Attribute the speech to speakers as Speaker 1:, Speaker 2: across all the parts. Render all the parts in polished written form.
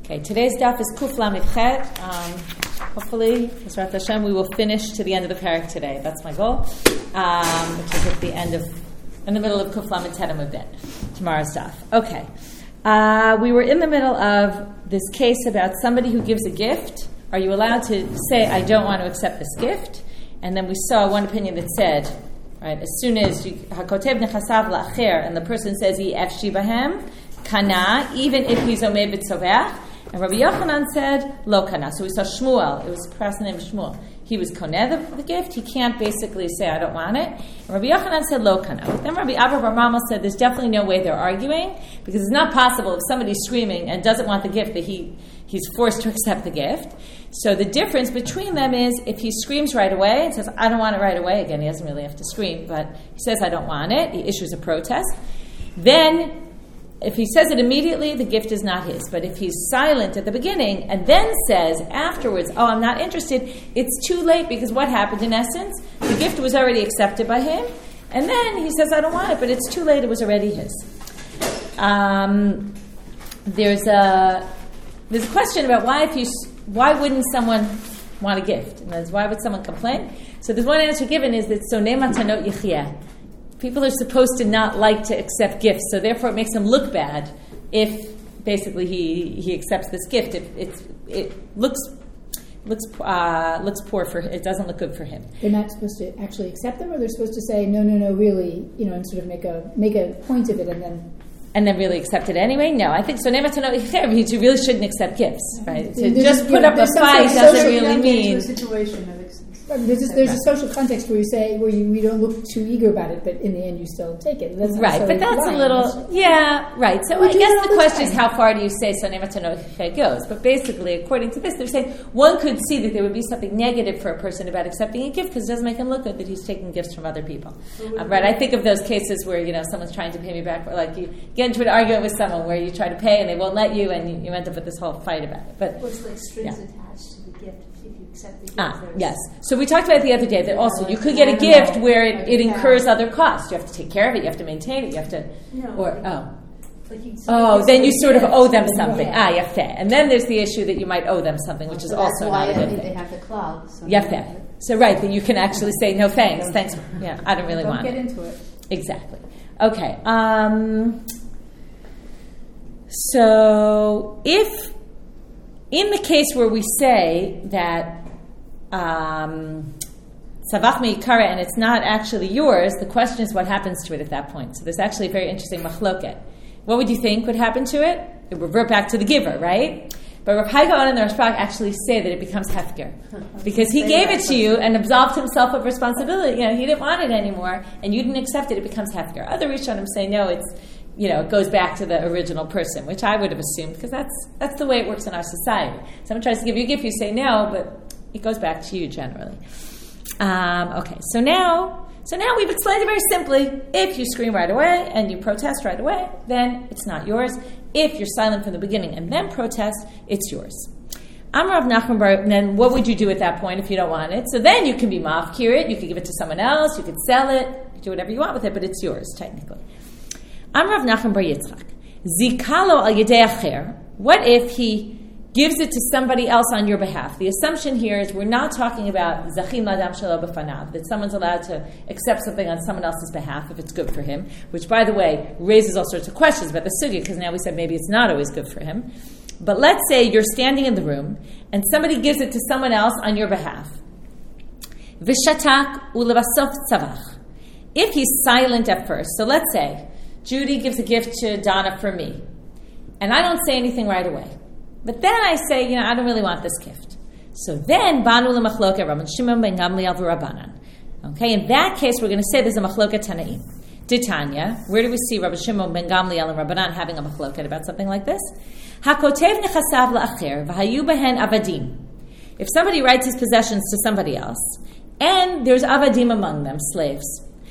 Speaker 1: Okay, today's daf is Kuf Lamed Chet. Hopefully, Yisrat Hashem, we will finish to the end of the parak today. That's my goal, which is at the end of, in the middle of Kuf Lamed Chet Amud Bet, tomorrow's daf. Okay, we were in the middle of this case about somebody who gives a gift. Are you allowed to say, I don't want to accept this gift? And then we saw one opinion that said, right, as soon as Hakotev nechasav la'acher, and the person says, Yefshi bahem, kana, even if he's omei b'tzovach. And Rabbi Yochanan said, lo kana. So we saw Shmuel. It was a person named Shmuel. He was koneh the gift. He can't basically say, I don't want it. And Rabbi Yochanan said, lo kana. But then Rabbi Abba Bar Mama said, there's definitely no way they're arguing, because it's not possible if somebody's screaming and doesn't want the gift that he's forced to accept the gift. So the difference between them is if he screams right away and says, I don't want it right away, again, he doesn't really have to scream, but he says, I don't want it, he issues a protest, then if he says it immediately, the gift is not his. But if he's silent at the beginning and then says afterwards, oh, I'm not interested, it's too late, because what happened in essence? The gift was already accepted by him, and then he says, I don't want it, but it's too late, it was already his. There's a question about why wouldn't someone want a gift? And that's why would someone complain? So there's one answer given is that sonei matanot yichyeh. People are supposed to not like to accept gifts, so therefore it makes him look bad if basically he accepts this gift. It looks poor for him. It doesn't look good for him.
Speaker 2: They're not supposed to actually accept them, or they're supposed to say no, really, and sort of make a point of it, and then
Speaker 1: really accept it anyway? No, I think so. You really shouldn't accept gifts, right? To just put up a fight doesn't really mean.
Speaker 3: A situation of
Speaker 2: there's a social context where you say we don't look too eager about it, but in the end you still take it. That's
Speaker 1: right, but that's a little right. So I guess the question is how far do you say sonei matanot yichyeh goes? But basically, according to this, they're saying one could see that there would be something negative for a person about accepting a gift because it doesn't make him look good that he's taking gifts from other people. Right? I think of those cases where someone's trying to pay me back, or like you get into an argument with someone where you try to pay and they won't let you, and you end up with this whole fight about it. But
Speaker 3: what's like strings attached to the gift? Accept the gift.
Speaker 1: Yes. So we talked about it the other day that also you could get a gift where it incurs other costs. You have to take care of it. You have to maintain it. You have to, then you sort of owe them something. Yafeh. And then there's the issue that you might owe them something, which is also not a good thing.
Speaker 3: They have the club. So
Speaker 1: Yafeh. So right, that you can actually say no thanks. Thanks. Yeah, I don't really want it.
Speaker 2: Don't get into it.
Speaker 1: Exactly. Okay. So if in the case where we say that Savach me'ikara and it's not actually yours, the question is what happens to it at that point. So there's actually a very interesting machloket. What would you think would happen to it? It would revert back to the giver, right? But Rav Hai Gaon and the Rashbag actually say that it becomes hefker because he gave it to you and absolved himself of responsibility. He didn't want it anymore, and you didn't accept it. It becomes hefker. Other Rishonim say no. It goes back to the original person, which I would have assumed because that's the way it works in our society. Someone tries to give you a gift, you say no, but it goes back to you generally. Okay, so now we've explained it very simply. If you scream right away and you protest right away, then it's not yours. If you're silent from the beginning and then protest, it's yours. Amar Rav Nachman Bar, then what would you do at that point if you don't want it? So then you can be mafkir it, you could give it to someone else, you could sell it, you could do whatever you want with it, but it's yours technically. Amar Rav Nachman Bar Yitzchak, zikalo al yedei acher. What if he gives it to somebody else on your behalf? The assumption here is we're not talking about zachim ladam shelo b'fanav, that someone's allowed to accept something on someone else's behalf if it's good for him, which, by the way, raises all sorts of questions about the sugya, because now we said maybe it's not always good for him. But let's say you're standing in the room and somebody gives it to someone else on your behalf. V'shatak ulevasof tzavach. If he's silent at first, so let's say Judy gives a gift to Donna for me, and I don't say anything right away. But then I say, I don't really want this gift. So then, Banu l'machloket Rabban Shimon ben Gamliel v'Rabbanan. Okay, in that case, we're going to say there's a machloket Tanaim. Titania, where do we see Rabban Shimon ben Gamliel and Rabbanan having a machloket about something like this? Hakotev nechasav la'acher v'hayu behen avadim. If somebody writes his possessions to somebody else, and there's avadim among them, slaves,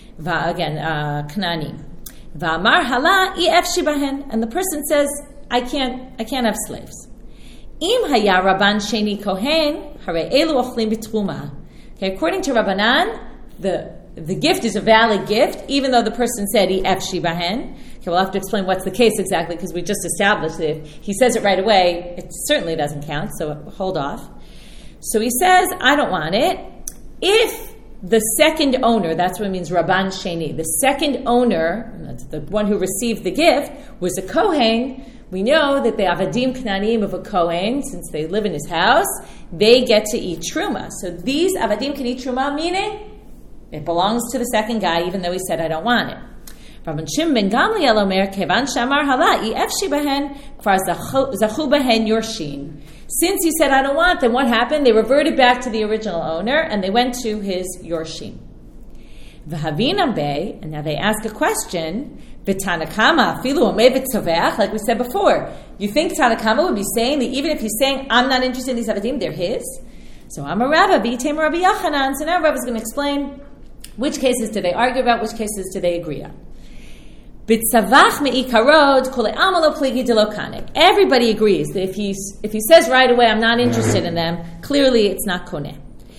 Speaker 1: knanim, v'amar hala efshi bahen, and the person says, I can't have slaves. Im haya Rabban sheni kohen, hare elu ochlim b'truma. Okay, according to Rabbanan, the gift is a valid gift, even though the person said efshi bahen. Okay, we'll have to explain what's the case exactly, because we just established that if he says it right away, it certainly doesn't count, so hold off. So he says, I don't want it. If the second owner, that's what it means, Rabban Sheni, the second owner, that's the one who received the gift, was a Kohen, we know that the Avadim Knanim of a Kohen, since they live in his house, they get to eat Truma. So these Avadim can eat Truma, meaning it belongs to the second guy, even though he said, I don't want it. Rabban Shimon ben Gamliel Omer, Kevan Shamar Hala, Efshi Behen, Kvar Zachu Behen Yorshin. Since he said, I don't want them, what happened? They reverted back to the original owner, and they went to his Yorshin. V'havina Bey, and now they ask a question, V'tanakama, Filu Omev Tzovech, like we said before. You think Tanakama would be saying that even if he's saying, I'm not interested in these Avadim, they're his? So Amar Rabba, B'yitem Rabbi Yochanan. So now Rabba's going to explain which cases do they argue about, which cases do they agree on. Everybody agrees that if he says right away, I'm not interested in them, clearly it's not koneh.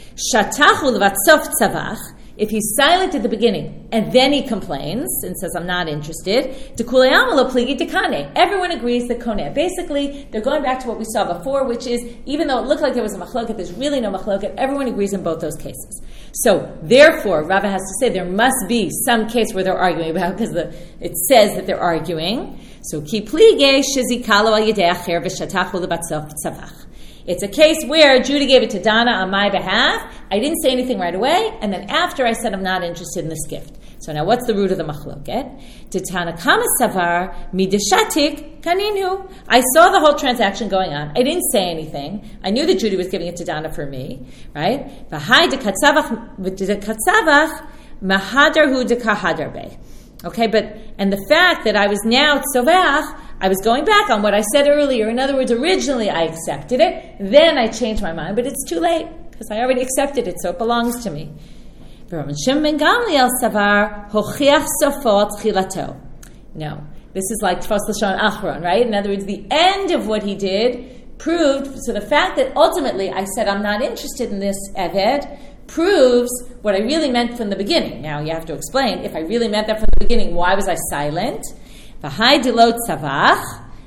Speaker 1: If he's silent at the beginning and then he complains and says, I'm not interested, everyone agrees that koneh. Basically, they're going back to what we saw before, which is, even though it looked like there was a machloket, there's really no machloket. Everyone agrees in both those cases. So, therefore, Rava has to say there must be some case where they're arguing about, because it says that they're arguing. So, ki plige shizikalo al yedei acher v'shatachu lebatzof tzavach. It's a case where Judah gave it to Dana on my behalf. I didn't say anything right away, and then after I said I'm not interested in this gift. So now what's the root of the machloket? Tanakama savar mideshatik kaninu. I saw the whole transaction going on. I didn't say anything. I knew that Judah was giving it to Dana for me, right? V'hai dekatzavach mahadarhu dekahadar be. Okay, and the fact that I was now tzovach, I was going back on what I said earlier. In other words, originally I accepted it, then I changed my mind, but it's too late because I already accepted it, so it belongs to me. No, this is like Tfos Lashon Achron, right? In other words, the end of what he did proved, so the fact that ultimately I said I'm not interested in this Eved proves what I really meant from the beginning. Now you have to explain, if I really meant that from the beginning, why was I silent? V'hai dilot tzavach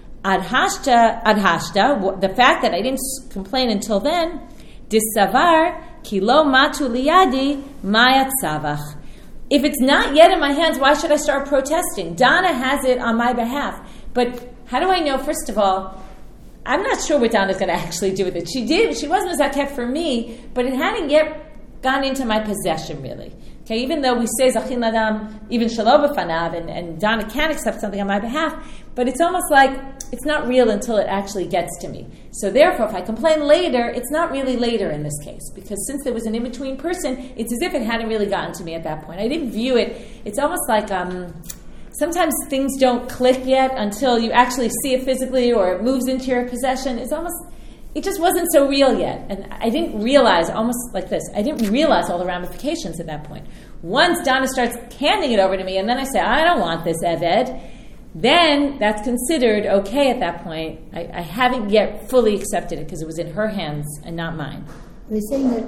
Speaker 1: adhashta. The fact that I didn't complain until then, disavar kilo matu liyadi maya tzavach. If it's not yet in my hands, why should I start protesting? Dana has it on my behalf, but how do I know? First of all, I'm not sure what Dana's going to actually do with it. She wasn't zaket for me, but it hadn't yet gone into my possession, really. Okay, even though we say Zachin Ladam, even Shalom B'fanav, and Dana can accept something on my behalf, but it's almost like it's not real until it actually gets to me. So therefore, if I complain later, it's not really later in this case, because since there was an in-between person, it's as if it hadn't really gotten to me at that point. I didn't view it. It's almost like sometimes things don't click yet until you actually see it physically or it moves into your possession. It just wasn't so real yet. And I didn't realize, almost like this, I didn't realize all the ramifications at that point. Once Dana starts handing it over to me, and then I say, I don't want this Eved, then that's considered okay at that point. I haven't yet fully accepted it because it was in her hands and not mine.
Speaker 2: Are they saying that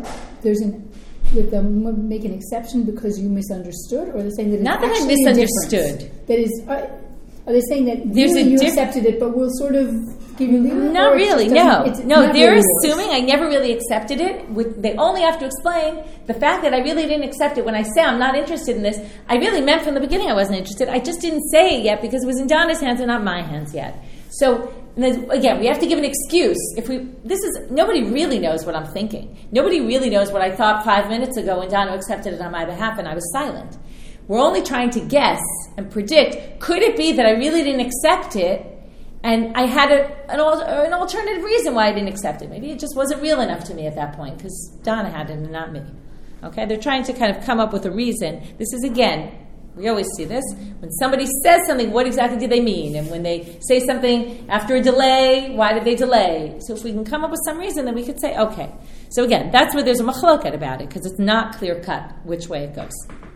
Speaker 2: make an exception because you misunderstood, or are they saying that it's
Speaker 1: not that I misunderstood?
Speaker 2: That is, are they saying that really you accepted it, but we'll sort of give you leeway?
Speaker 1: Not really, no. They're assuming I never really accepted it. They only have to explain the fact that I really didn't accept it. When I say I'm not interested in this, I really meant from the beginning I wasn't interested. I just didn't say it yet because it was in Donna's hands and not my hands yet. So, again, we have to give an excuse. Nobody really knows what I'm thinking. Nobody really knows what I thought 5 minutes ago when Donna accepted it on my behalf and I was silent. We're only trying to guess and predict, could it be that I really didn't accept it and I had an alternative reason why I didn't accept it? Maybe it just wasn't real enough to me at that point because Donna had it and not me. Okay, they're trying to kind of come up with a reason. This is, again, we always see this. When somebody says something, what exactly do they mean? And when they say something after a delay, why did they delay? So if we can come up with some reason, then we could say, okay. So again, that's where there's a machloket about it because it's not clear-cut which way it goes.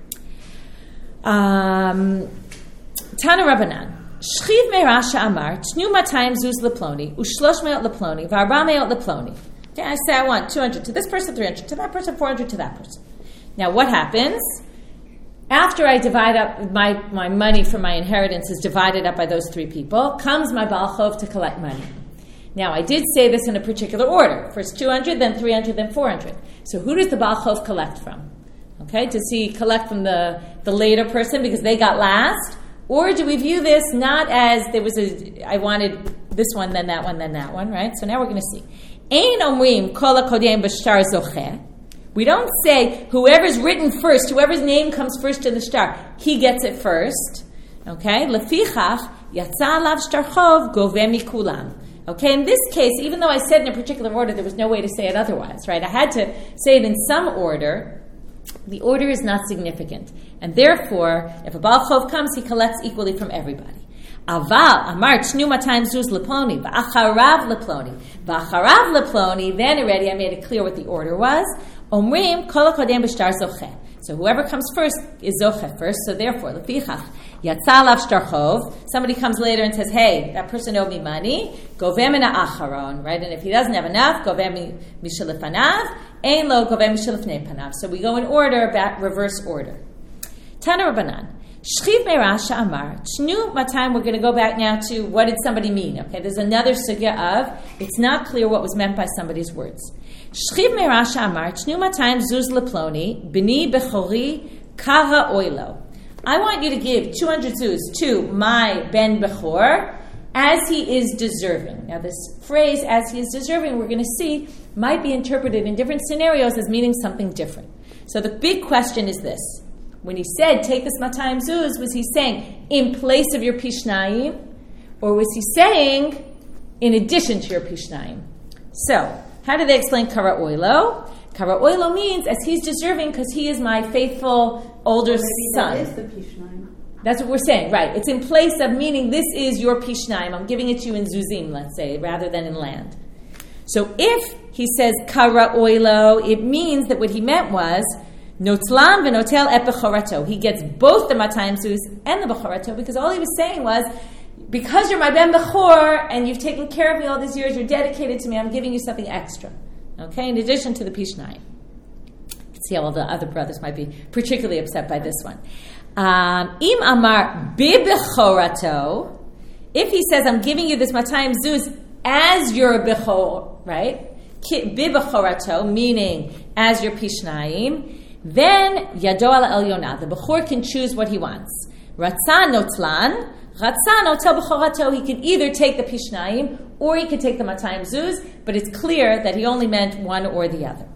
Speaker 1: Tana Rabbanan. Shchiv me'rasha amar, tnu matayim zuz leploni, ushlosh me'ot leploni, v'arba me'ot leploni. Okay, I say I want 200 to this person, 300 to that person, 400 to that person. Now what happens? after I divide up my money for my inheritance is divided up by those three people, comes my Baal Chov to collect money. Now, I did say this in a particular order. First 200, then 300, then 400. So who does the Baal Chov collect from? Okay, does he collect from the later person because they got last? Or do we view this not as I wanted this one, then that one, then that one, right? So now we're going to see. Ein omrim kol hakodem b'shtar zocheh. We don't say whoever's written first, whoever's name comes first in the shtar, he gets it first. Okay? Lefichach yatsa alav shtar chov goveh mikulam. Okay, in this case, even though I said in a particular order, there was no way to say it otherwise, right? I had to say it in some order. The order is not significant. And therefore, if a Baal Chov comes, he collects equally from everybody. Aval, amar, tshnu matayim zuz leploni, v'acharav leploni. V'acharav leploni, then already I made it clear what the order was. Omrim, kol hakodem b'shtar zocheh. So whoever comes first is zocheh first, so therefore, lefichach, yatsa alav shtar chov. Somebody comes later and says, hey, that person owed me money. Goveh min ha'acharon, right? And if he doesn't have enough, goveh mishelefanav. Ein lo goveh mishelefnei panav. So we go in order, reverse order. Tana Rabbanan. Shchiv me'rasha amar. Tshnu matayim, we're going to go back now to what did somebody mean. Okay, there's another sugya of, it's not clear what was meant by somebody's words. Shchiv me'rasha amar. Tshnu matayim zuz leploni. B'ni bechori kaha oilo. I want you to give 200 zuz to my ben bechor as he is deserving. Now this phrase, as he is deserving, we're going to see, might be interpreted in different scenarios as meaning something different. So the big question is this. When he said, take this matayim zuz, was he saying, in place of your pishnayim? Or was he saying, in addition to your pishnayim? So, how do they explain kara oilo? Kara oilo means, as he's deserving, because he is my faithful older son.
Speaker 3: That is the pishnayim.
Speaker 1: That's what we're saying, right. It's in place of meaning, this is your pishnayim. I'm giving it to you in zuzim, let's say, rather than in land. So if he says kara oilo, it means that what he meant was, Notlan v'notel et bechorato. He gets both the matayim zuz and the bechorato because all he was saying was, because you're my ben bechor and you've taken care of me all these years, you're dedicated to me, I'm giving you something extra. Okay, in addition to the pishnayim. You can see how all the other brothers might be particularly upset by this one. Im amar bibechorato. If he says, I'm giving you this matayim zuz as your bechor, right? Bibechorato, meaning as your pishnayim. Then yado ala elyona, the bechor can choose what he wants. Ratzan notlan, ratzan notel bechorato. He can either take the pishnayim or he can take the matayim zuz, but it's clear that he only meant one or the other.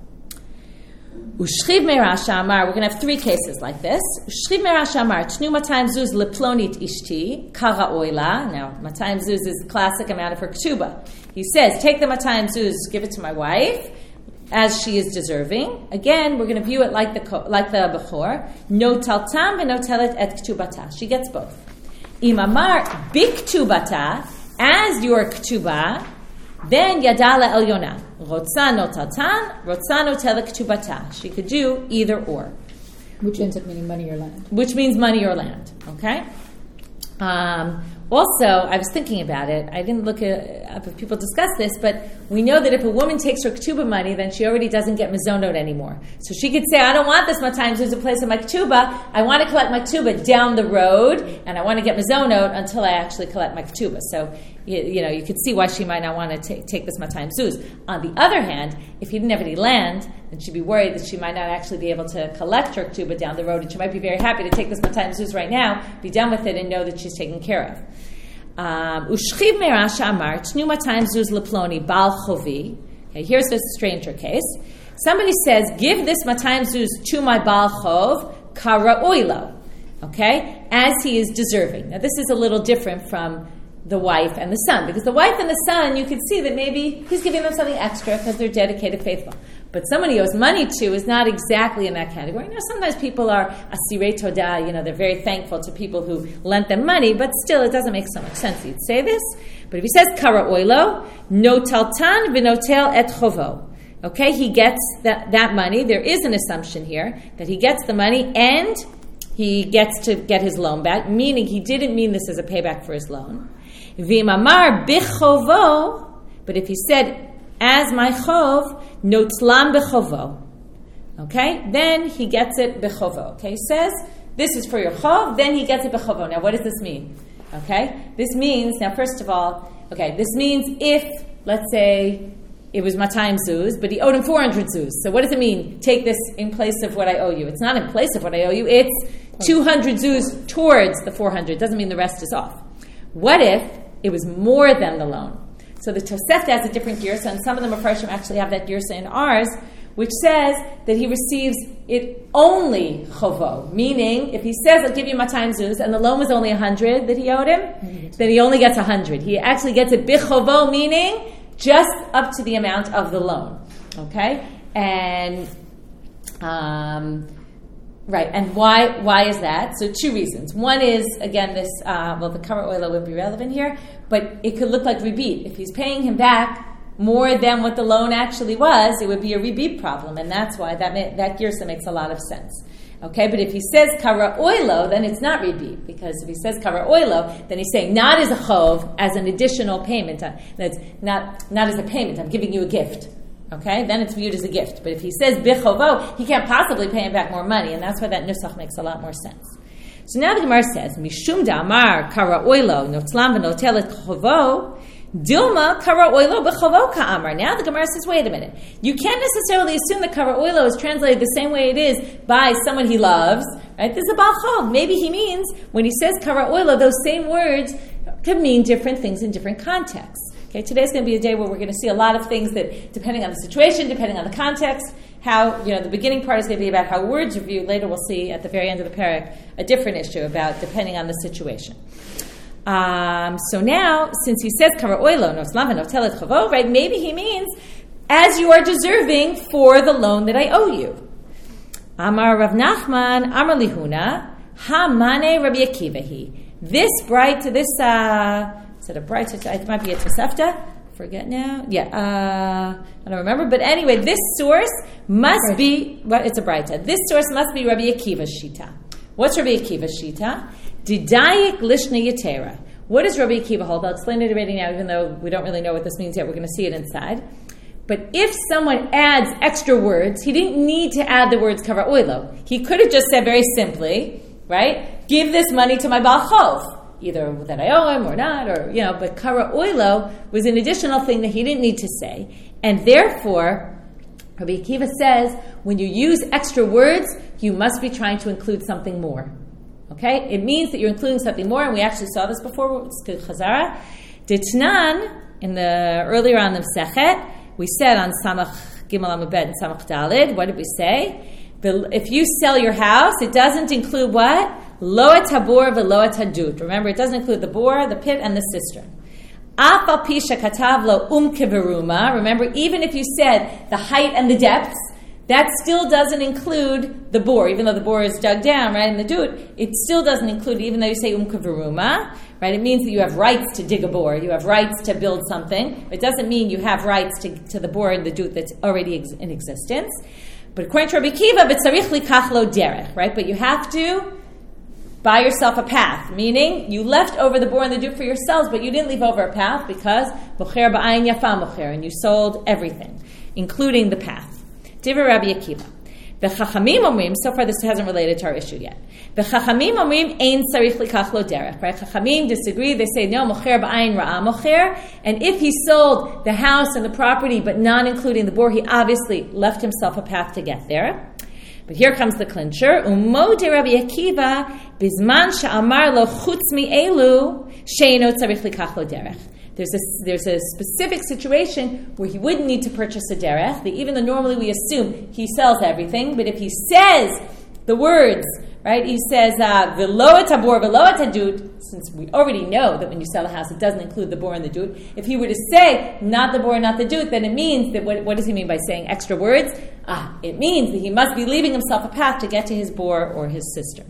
Speaker 1: Ushchiv me'rasha amar. We're going to have three cases like this. Ushchiv me'rasha amar. Tnu matayim zuz leplonit ishti kara oila. Now matayim zuz is the classic amount of her ketubah. He says, take the matayim zuz, give it to my wife, as she is deserving. Again, we're going to view it like the bechor. No taltam and no telet et ktubata. She gets both. Imamar biktubata, as your ktubah, then yadala elyona. Rotza no taltan, rotza no telet ktubata. She could do either or.
Speaker 2: Which ends up meaning money or land.
Speaker 1: Which means money or land. Okay? Also, I was thinking about it. I didn't look up if people discuss this, but we know that if a woman takes her ketubah money, then she already doesn't get mezonot anymore. So she could say, I don't want this matayim zuz in place of my ketubah. I want to collect my ketubah down the road, and I want to get mezonot until I actually collect my ketubah. So, you could see why she might not want to take this matayim zuz. On the other hand, if he didn't have any land, then she'd be worried that she might not actually be able to collect her ketubah down the road, and she might be very happy to take this matayim zuz right now, be done with it, and know that she's taken care of. Ushchiv me'rasha amar tnu matayim zuz leploni bal chovi. Okay, here's this stranger case. Somebody says, give this matayim zuz to my bal chov kara oilo. Okay, as he is deserving. Now this is a little different from the wife and the son, because the wife and the son, you could see that maybe he's giving them something extra because they're dedicated, faithful. But someone he owes money to is not exactly in that category. Now, sometimes people are asirei todah, they're very thankful to people who lent them money, but still, it doesn't make so much sense. He'd say this, but if he says kara oilo, no taltan v'notel et chovo. Okay, he gets that money. There is an assumption here that he gets the money and he gets to get his loan back, meaning he didn't mean this as a payback for his loan. V'imamar bichovo, but if he said, as my chov, notlam bechovo. Okay? Then he gets it bechovo. Okay? He says, this is for your chov, then he gets it b'chavo. Now, what does this mean? Okay? This means, now first of all, this means if, let's say, it was 200 zuz, but he owed him 400 zuz. So what does it mean? Take this in place of what I owe you. It's not in place of what I owe you. It's 200 zuz towards the 400. Doesn't mean the rest is off. What if it was more than the loan? So the Tosefta has a different girsa, and some of the Mefarshim actually have that girsa in ours, which says that he receives it only chovo, meaning if he says, I'll give you 200 zuz, and the loan was only 100 that he owed him, then he only gets 100. He actually gets it bichovo, meaning just up to the amount of the loan. Okay? And, right, and why is that? So 2 reasons. One is, again, this, the kara oila would be relevant here, but it could look like rebit. If he's paying him back more than what the loan actually was, it would be a rebit problem, and that's why that girsa makes a lot of sense. Okay, but if he says kara oilo, then it's not rebit, because if he says kara oilo, then he's saying not as a chov, as an additional payment. That's not as a payment. I'm giving you a gift. Okay, then it's viewed as a gift. But if he says bichovo, he can't possibly pay him back more money, and that's why that nusach makes a lot more sense. So now the Gemara says, Mishum da'amar kara oilo notlam v'notelet chovo dilma kara oilo b'chovo ka'amar. Now the Gemara says, wait a minute. You can't necessarily assume that kara oilo is translated the same way it is by someone he loves. Right? This is a bal chov. Maybe he means, when he says kara oilo, those same words could mean different things in different contexts. Okay, today's going to be a day where we're going to see a lot of things that, depending on the situation, depending on the context, how, the beginning part is going to be about how words are viewed. Later we'll see at the very end of the parak a different issue about depending on the situation. So now, since he says kara oilo noslam v'notelet chavo, right? Maybe he means as you are deserving for the loan that I owe you. Amar Rav Nachman, Amar Lihuna, Ha mane Rabbi Akivahi. This bright to this. Is it a bright? It might be a Tosefta. Forget now. Yeah, I don't remember. But anyway, this source must be. Well, it's a Braita. This source must be Rabbi Akiva's shita. What's Rabbi Akiva's shita? Didayik lishna yetera. What does Rabbi Akiva hold? I'll explain it already now, even though we don't really know what this means yet. We're going to see it inside. But if someone adds extra words, he didn't need to add the words kara oilo. He could have just said very simply, right? Give this money to my bal chov. Either that I owe him or not, but kara oilo was an additional thing that he didn't need to say. And therefore, Rabbi Akiva says, when you use extra words, you must be trying to include something more. Okay? It means that you're including something more, and we actually saw this before, it's good chazara. Ditnan, earlier on the Sechet, we said on Samach Gimel Amud and Samach Dalid, what did we say? If you sell your house, it doesn't include what? Lo et habor v'lo et hadut. Remember, it doesn't include the bor, the pit, and the cistern. Af al pi shekatav lo keveruma. Remember, even if you said the height and the depths, that still doesn't include the bor. Even though the bor is dug down, right, in the dut, it still doesn't include it, even though you say keveruma, right? It means that you have rights to dig a bor. You have rights to build something. It doesn't mean you have rights to the bor in the dut that's already in existence. But according to Rabbi Akiva, b'tzarich likach lo derech, right? But you have to buy yourself a path, meaning you left over the bor and the dut for yourselves, but you didn't leave over a path because bocher ba'ayin yafa mocher, and you sold everything, including the path. Divrei Rabbi Akiva. The Chachamim omrim, so far this hasn't related to our issue yet. The Chachamim omrim ein sarich likach lo derech, right? Chachamim disagree. They say no, mocher ba'ayin ra'a mocher, and if he sold the house and the property, but not including the bor, he obviously left himself a path to get there. But here comes the clincher. Umo de Rabbi Akiva bizman she'amar lo chutz mi'elu she'eno tzarich likach lo derech. There's a specific situation where he wouldn't need to purchase a derech. Even though normally we assume he sells everything, but if he says the words, right? He says v'lo et habor v'lo et hadut. Since we already know that when you sell a house, it doesn't include the bor and the dut. If he were to say not the bor, not the dut, then it means that what does he mean by saying extra words? It means that he must be leaving himself a path to get to his bor or his cistern.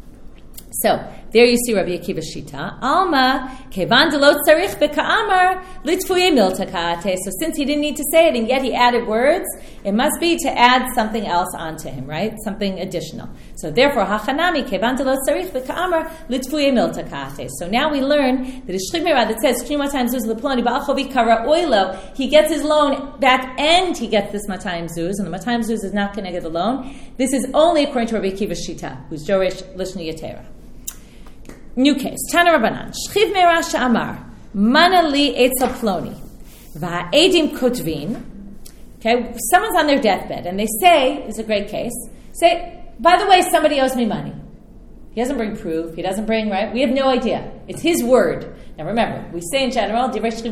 Speaker 1: So there you see Rabbi Akiva's shita. Alma kevan delot tzarich beka'amar litfuye milta ka'ate. So since he didn't need to say it, and yet he added words, It must be to add something else onto him, right? Something additional. So therefore, hachanami kevan delo tzarich v'ka'amar litfuye milta ka'ate. So now we learn that a shchid meirah that says shni matayim zuz leploni ba'al chovi kara oilo, he gets his loan back and he gets this matayim zuz, and the matayim zuz is not going to get the loan. This is only according to Rabbi Akiva's shita, who's Jorish Lishni Yatera. New case. Tana Rabbanan. Shchiv meirah she'amar mana li etzel ploni va'edim kotvin. Okay, someone's on their deathbed and they say, it's a great case, say, by the way, somebody owes me money. He doesn't bring proof. He doesn't bring, right? We have no idea. It's his word. Now remember, we say in general, but that's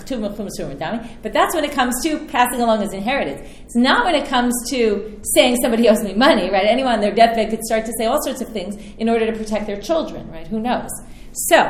Speaker 1: when it comes to passing along his inheritance. It's not when it comes to saying somebody owes me money, right? Anyone on their deathbed could start to say all sorts of things in order to protect their children, right? Who knows? So,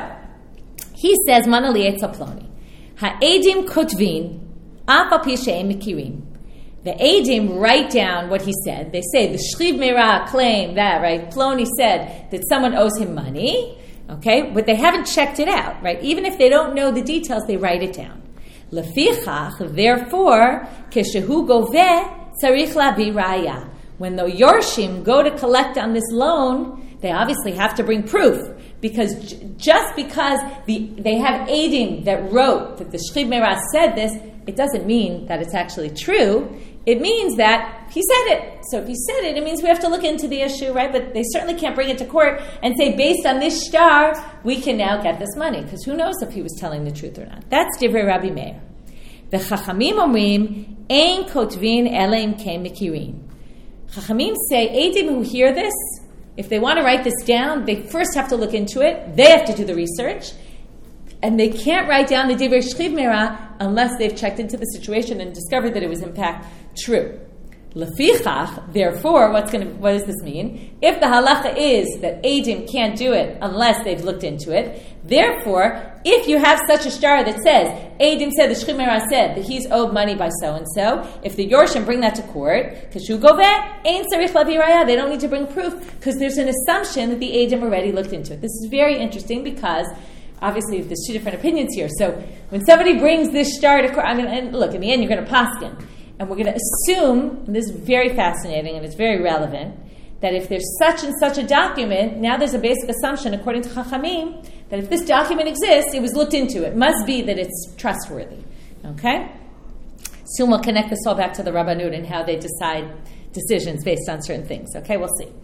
Speaker 1: he says, Mana li etzel ploni. Ha'edim kotvin, af al pi she'em mikirim. The Eidim write down what he said. They say the Shchiv Meirah claim that, right? Ploni said that someone owes him money, okay? But they haven't checked it out, right? Even if they don't know the details, they write it down. Lefichach, therefore, keshehu goveh tzarich lavi raya. When the Yorshim go to collect on this loan, they obviously have to bring proof. Because just because they have Eidim that wrote that the Shchiv Meirah said this, it doesn't mean that it's actually true. It means that he said it. So if he said it, it means we have to look into the issue, right? But they certainly can't bring it to court and say, based on this shtar, we can now get this money. Because who knows if he was telling the truth or not. That's Divrei Rabbi Meir. The Chachamim omrim, ein kotvin eleim ke mikirin. Chachamim say, Eidim who hear this, if they want to write this down, they first have to look into it. They have to do the research. And they can't write down the Divrei Shchiv Meirah unless they've checked into the situation and discovered that it was in fact true. Lefichach, therefore, what does this mean? If the halacha is that Eidim can't do it unless they've looked into it, therefore, if you have such a shtar that says, Eidim said, the Shchiv Meirah said that he's owed money by so-and-so, if the Yorshim bring that to court, Kashu goveh, ein tzarich lavi raya, they don't need to bring proof, because there's an assumption that the Eidim already looked into it. This is very interesting because obviously, there's two different opinions here. So when somebody brings this shtar to court, and look, in the end, you're going to paskin. And we're going to assume, and this is very fascinating and it's very relevant, that if there's such and such a document, now there's a basic assumption, according to Chachamim, that if this document exists, it was looked into. It must be that it's trustworthy. Okay? Soon we'll connect this all back to the Rabbanut and how they decide decisions based on certain things. Okay, we'll see.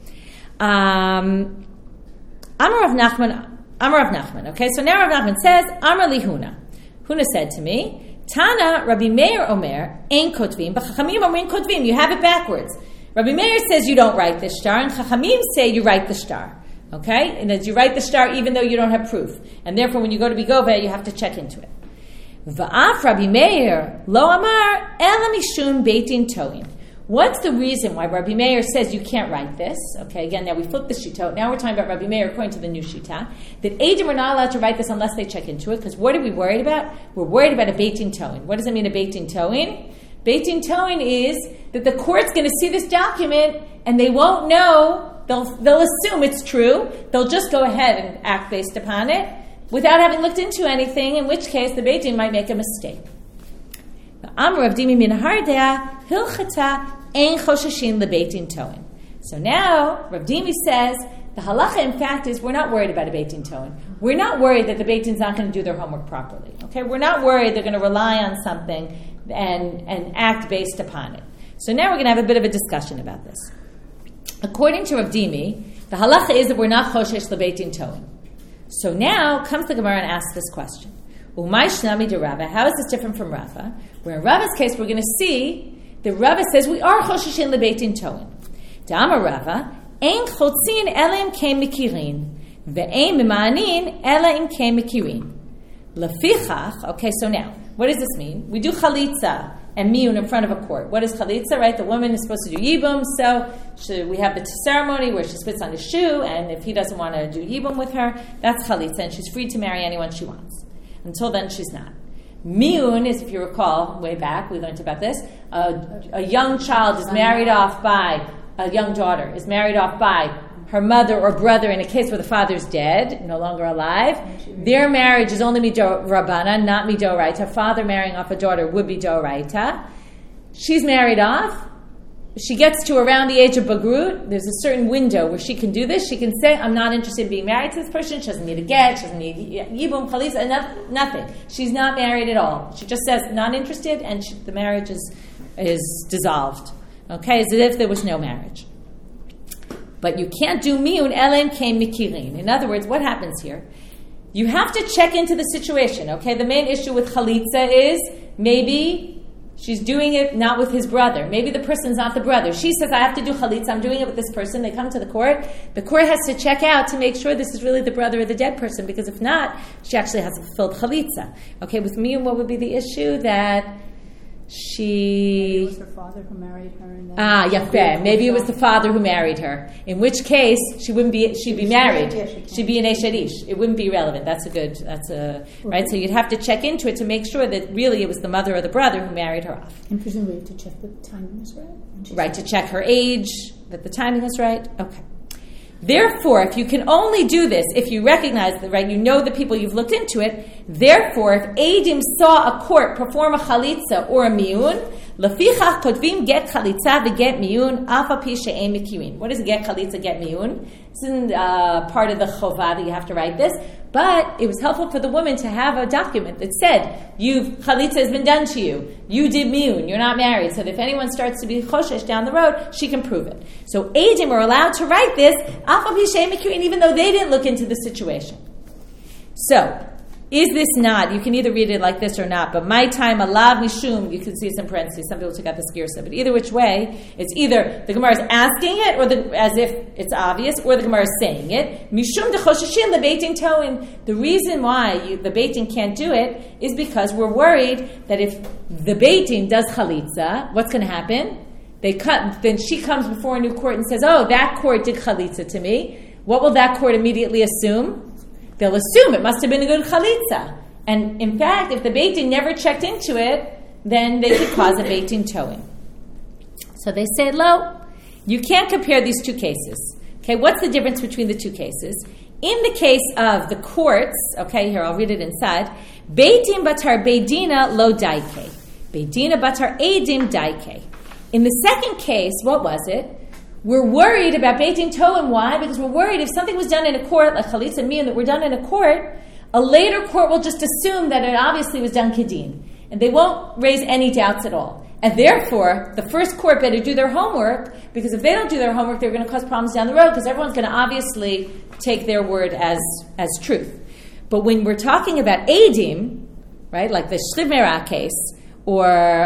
Speaker 1: Amar Rav Nachman. Okay, so now Rav Nachman says, Amar li Huna. Huna said to me, Tana Rabbi Meir Omer, Ein Kotvim, but Chachamim Omer Ein Kotvim. You have it backwards. Rabbi Meir says you don't write the shtar, and Chachamim say you write the shtar. Okay? And as you write the shtar even though you don't have proof. And therefore when you go to Bigoveh, you have to check into it. Va'af Rabbi Meir Lo Amar Ela Mishum Beitin Toim. What's the reason why Rabbi Meir says you can't write this? Okay, again, now we flip the shita. Now we're talking about Rabbi Meir according to the new shita. That Eidim are not allowed to write this unless they check into it. Because what are we worried about? We're worried about a beitin toin. What does it mean, a beitin toin? Beitin toin is that the court's going to see this document and they won't know. They'll assume it's true. They'll just go ahead and act based upon it without having looked into anything, in which case the beitin might make a mistake. Amar Rav Dimi min Hardea Hilchata Ein Chosheshin LeBeitin Toin. So now Rav Dimi says the halacha, in fact, is we're not worried about a beitin toin. We're not worried that the beitin's not going to do their homework properly. Okay, we're not worried they're going to rely on something and act based upon it. So now we're going to have a bit of a discussion about this. According to Rav Dimi, the halacha is that we're not choshesh LeBeitin Toin. So now comes the Gemara and asks this question. Umay shnami de Rava. How is this different from Rava? Where in Rava's case, we're going to see that Rava says we are chosheshin lebeitin toin. Da'amar Rava, ein chotzin ela im kein mikirin, ve'ein mima'anin ela im kein mikirin. Lefichach. Okay, so now, what does this mean? We do chalitza and miyun in front of a court. What is chalitza, right? The woman is supposed to do yibum, so we have the ceremony where she spits on his shoe, and if he doesn't want to do yibum with her, that's chalitza, and she's free to marry anyone she wants. Until then, she's not. Miyun is, if you recall, way back, we learned about this, a young child is married off by, a young daughter is married off by her mother or brother in a case where the father's dead, no longer alive. Their marriage is only mido rabbanan, not midoraita. Father marrying off a daughter would be doraita. she's married off. She gets to around the age of Bagrut. There's a certain window where she can do this. She can say, I'm not interested in being married to this person. She doesn't need a get. She doesn't need Yibum, Chalisa, nothing. She's not married at all. She just says, not interested, and the marriage is dissolved. Okay, as if there was no marriage. But you can't do miyun elen kein mikirin. In other words, what happens here? You have to check into the situation. Okay, the main issue with chalitza is maybe she's doing it not with his brother. Maybe the person's not the brother. She says, I have to do chalitza. I'm doing it with this person. They come to the court. The court has to check out to make sure this is really the brother of the dead person, because if not, she actually has fulfilled chalitza. Okay, with miyun, what would be the issue? That
Speaker 2: Maybe it was her father who married her. And
Speaker 1: yafeh. Maybe it was the father who married her. In which case, she'd be married. She'd be an Eshadish. It wouldn't be relevant. Right? So you'd have to check into it to make sure that really it was the mother or the brother who married her off.
Speaker 2: And presumably you have to check the timing is right.
Speaker 1: Right, to check her age, that the timing is right. Okay. Therefore, if you can only do this, if you recognize that, right, you know the people, you've looked into it, therefore, if Eidim saw a court perform a chalitza or a miyun, lefichach kotvim get chalitza v'get miyun, afa pi she'en mikirin. What is get chalitza, get miyun? This isn't part of the chovah that you have to write this, but it was helpful for the woman to have a document that said, chalitza has been done to you. You did miyun. You're not married. So that if anyone starts to be choshesh down the road, she can prove it. So Eidim are allowed to write this, afa pi she'en mikirin, even though they didn't look into the situation. So, is this not? You can either read it like this or not. But my time alav mishum, you can see this in parentheses. Some people took out the skirsa, but either which way, it's either the Gemara is asking it, or as if it's obvious, or the Gemara is saying it. Mishum dechosheshin lebeitin toin. The reason why the beitin can't do it is because we're worried that if the beitin does chalitza, what's going to happen? Then she comes before a new court and says, "Oh, that court did chalitza to me." What will that court immediately assume? They'll assume it must have been a good chalitza. And in fact, if the Beit Din never checked into it, then they could cause a Beit Din towing. So they said, "Lo, you can't compare these two cases." Okay, what's the difference between the two cases? In the case of the courts, okay, here I'll read it inside. Beit Din batar beidina lo daike. Beit Dina batar eidim daike. In the second case, what was it? We're worried about Beit Din Toim. Why? Because we're worried if something was done in a court, like Chalitza and Miyun, that were done in a court, a later court will just assume that it obviously was done Kedin. And they won't raise any doubts at all. And therefore, the first court better do their homework, because if they don't do their homework, they're going to cause problems down the road, because everyone's going to obviously take their word as truth. But when we're talking about Eidim, right, like the Shliv Merah case, or...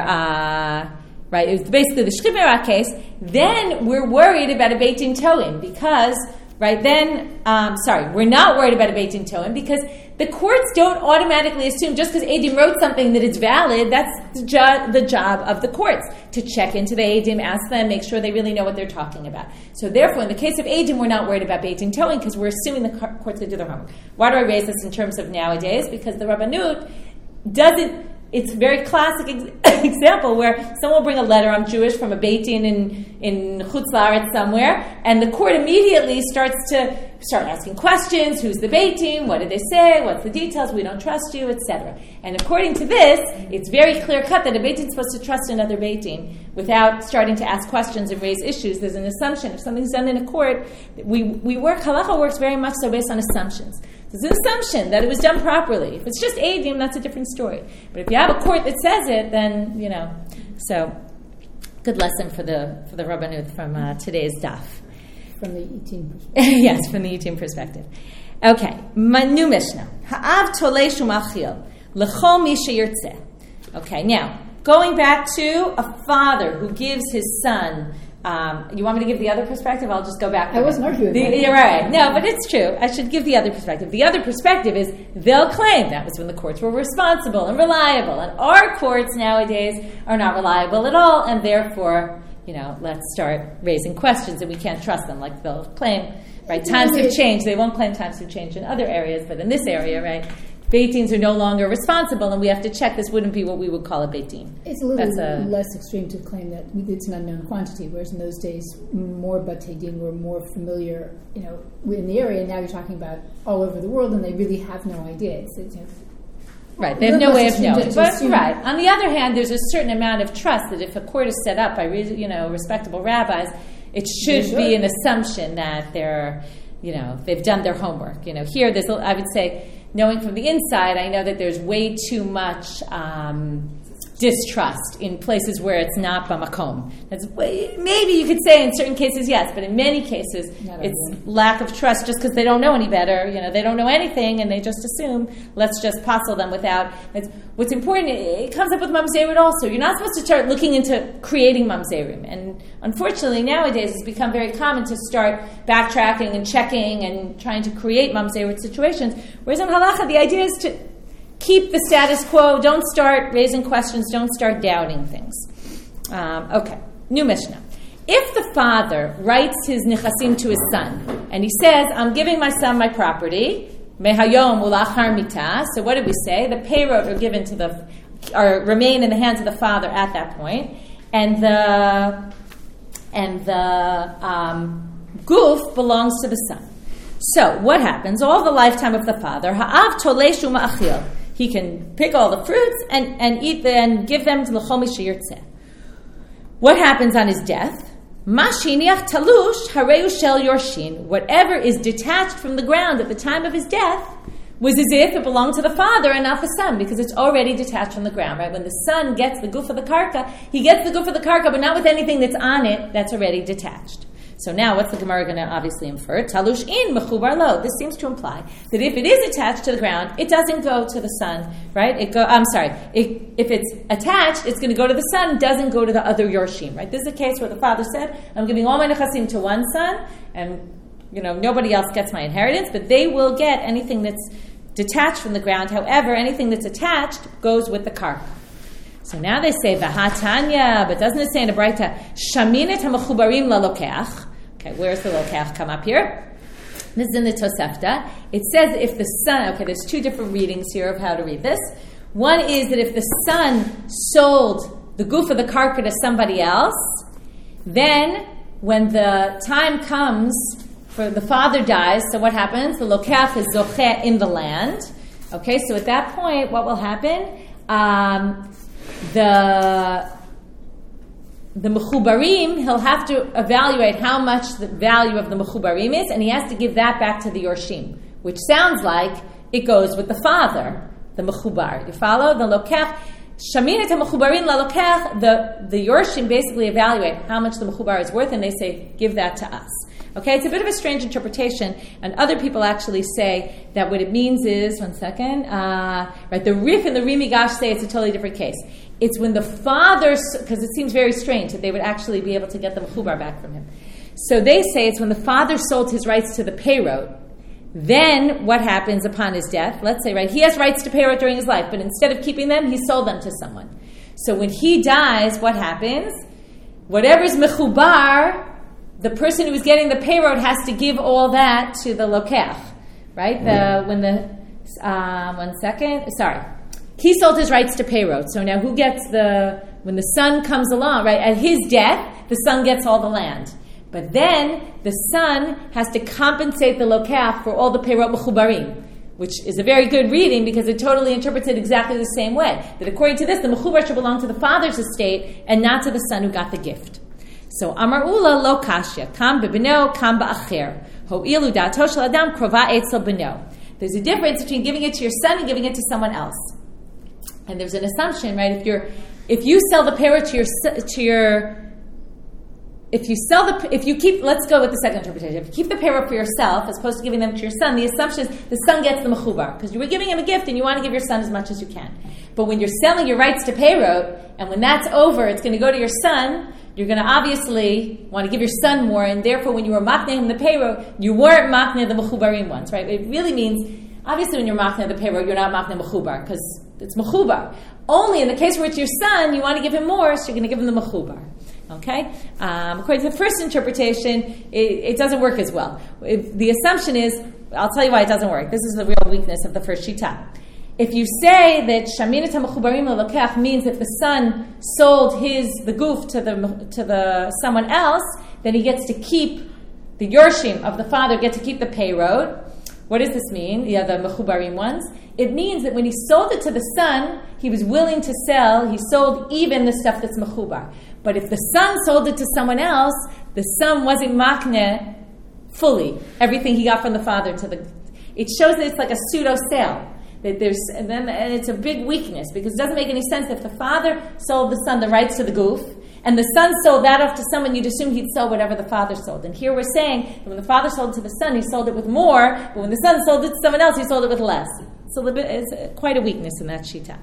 Speaker 1: right, it's basically the Shliv Merah case, then we're worried about a Beit Din Toim because, right, we're not worried about a Beit Din Toim because the courts don't automatically assume just because Eidim wrote something that it's valid. That's the job of the courts, to check into the Eidim, ask them, make sure they really know what they're talking about. So therefore, in the case of Eidim, we're not worried about Beit Din Toim because we're assuming the courts will do their homework. Why do I raise this in terms of nowadays? Because the Rabbanut doesn't. It's a very classic example where someone will bring a letter, I'm Jewish, from a Beit Din in Chutz La'aretz somewhere, and the court immediately starts asking questions. Who's the Beit Din? What did they say? What's the details? We don't trust you, etc. And according to this, it's very clear-cut that a Beit Din is supposed to trust another Beit Din without starting to ask questions and raise issues. There's an assumption. If something's done in a court, halacha works very much so based on assumptions. There's an assumption that it was done properly. If it's just Eidim, that's a different story. But if you have a court that says it, then, So, good lesson for the Rabbanut from today's daf.
Speaker 2: From the Eitim perspective.
Speaker 1: Yes, from the Eitim perspective. Okay, Manu Mishnah. Ha'av tolei shumachil, l'chol mi sheyirtzeh. Okay, now, going back to a father who gives his son... you want me to give the other perspective? I'll just go back.
Speaker 2: I wasn't arguing.
Speaker 1: You're right. No, but it's true. I should give the other perspective. The other perspective is they'll claim that was when the courts were responsible and reliable, and our courts nowadays are not reliable at all, and therefore, let's start raising questions, and we can't trust them. Like they'll claim, right? Times have changed. They won't claim times have changed in other areas, but in this area, right? Beit Dins are no longer responsible, and we have to check this wouldn't be what we would call a Beit Din.
Speaker 2: It's a little less extreme to claim that it's an unknown quantity, whereas in those days, more Batei Din were more familiar, in the area. Now you're talking about all over the world, and they really have no idea.
Speaker 1: Right, they have no way of knowing. But right, on the other hand, there's a certain amount of trust that if a court is set up by respectable rabbis, it should be an assumption that they've done their homework. Here there's I would say, knowing from the inside, I know that there's way too much distrust in places where it's not b'makom. Maybe you could say in certain cases yes, but in many cases it's lack of trust just because they don't know any better. They don't know anything and they just assume, let's just passel them without. What's important, it comes up with mamzerut also. You're not supposed to start looking into creating mamzerim. And unfortunately nowadays it's become very common to start backtracking and checking and trying to create mamzerut situations. Whereas in halacha the idea is to keep the status quo. Don't start raising questions. Don't start doubting things. Okay, new Mishnah. If the father writes his nichasim to his son, and he says, I'm giving my son my property, mehayom ulachar mitah, so what did we say? The payroll are given to remain in the hands of the father at that point, and the guf belongs to the son. So what happens? All the lifetime of the father, ha'av toleshu ma'achil. He can pick all the fruits and eat them and give them to l'chol mishayirtzeh. What happens on his death? Mashiniach talush hareu shel yorshin. Whatever is detached from the ground at the time of his death was as if it belonged to the father and not the son, because it's already detached from the ground, right? When the son gets the guf of the karka, he gets the guf of the karka, but not with anything that's on it that's already detached. So now, what's the Gemara going to obviously infer? Talush in mechubar lo. This seems to imply that if it is attached to the ground, it doesn't go to the son, right? If it's attached, it's going to go to the son, doesn't go to the other yorshim, right? This is a case where the father said, I'm giving all my nechasim to one son, and nobody else gets my inheritance, but they will get anything that's detached from the ground. However, anything that's attached goes with the karka. So now they say v'hatanya, but doesn't it say in the Braita shaminet hamachubarim lalokeach? Okay, where's the lokeach? Come up here. This is in the Tosefta. It says if the son. Okay, there's two different readings here of how to read this. One is that if the son sold the guf of the karka to somebody else, then when the time comes for the father dies, so what happens? The lokeach is zocheh in the land. Okay, so at that point, what will happen? The mechubarim, he'll have to evaluate how much the value of the mechubarim is, and he has to give that back to the yorshim, which sounds like it goes with the father, the mechubar. You follow? The lokech, shaminat mechubarim la lokech, the yorshim basically evaluate how much the mechubar is worth, and they say, give that to us. Okay, it's a bit of a strange interpretation, and other people actually say that what it means is, right, the Rif and the Rimigash say it's a totally different case. It's when the father, because it seems very strange that they would actually be able to get the mechubar back from him. So they say it's when the father sold his rights to the peyrot, then what happens upon his death? Let's say, right, he has rights to peyrot during his life, but instead of keeping them, he sold them to someone. So when he dies, what happens? Whatever's mechubar, the person who's getting the peyrot has to give all that to the lokeach, right? He sold his rights to peyrot. So now who gets when the son comes along, right? At his death, the son gets all the land. But then the son has to compensate the lokeach for all the peyrot mechubarim, which is a very good reading because it totally interprets it exactly the same way. That according to this, the mechubar should belong to the father's estate and not to the son who got the gift. So Amar Ula lo kashya, kam bebeno, kam ba'acher. Ho'ilu da'ato shel adam krova etzel beno. There's a difference between giving it to your son and giving it to someone else. And there's an assumption, right? If you sell the peyrot let's go with the second interpretation. If you keep the peyrot for yourself as opposed to giving them to your son, the assumption is the son gets the mechubar because you were giving him a gift and you want to give your son as much as you can. But when you're selling your rights to peyrot, and when that's over, it's going to go to your son. You're going to obviously want to give your son more, and therefore when you were makneh him the peyrot, you weren't makneh the mechubarim ones, right? It really means, obviously when you're makneh the peyrot, you're not makneh mechubar, because it's mechubar. Only in the case where it's your son, you want to give him more, so you're going to give him the mechubar. Okay? According to the first interpretation, it doesn't work as well. The assumption is, I'll tell you why it doesn't work. This is the real weakness of the first shita. If you say that shaminat hamechubarim lelokech means if the son sold the guf to the someone else, then he gets to keep the yorshim of the father get to keep the peyrot. What does this mean? Yeah, the mechubarim ones. It means that when he sold it to the son, he was willing to sell. He sold even the stuff that's mechubar. But if the son sold it to someone else, the son wasn't makneh fully everything he got from the father to the. It shows that it's like a pseudo sale. That and it's a big weakness because it doesn't make any sense if the father sold the son the rights to the goof and the son sold that off to someone, you'd assume he'd sell whatever the father sold. And here we're saying that when the father sold it to the son, he sold it with more, but when the son sold it to someone else, he sold it with less. So it's quite a weakness in that shita.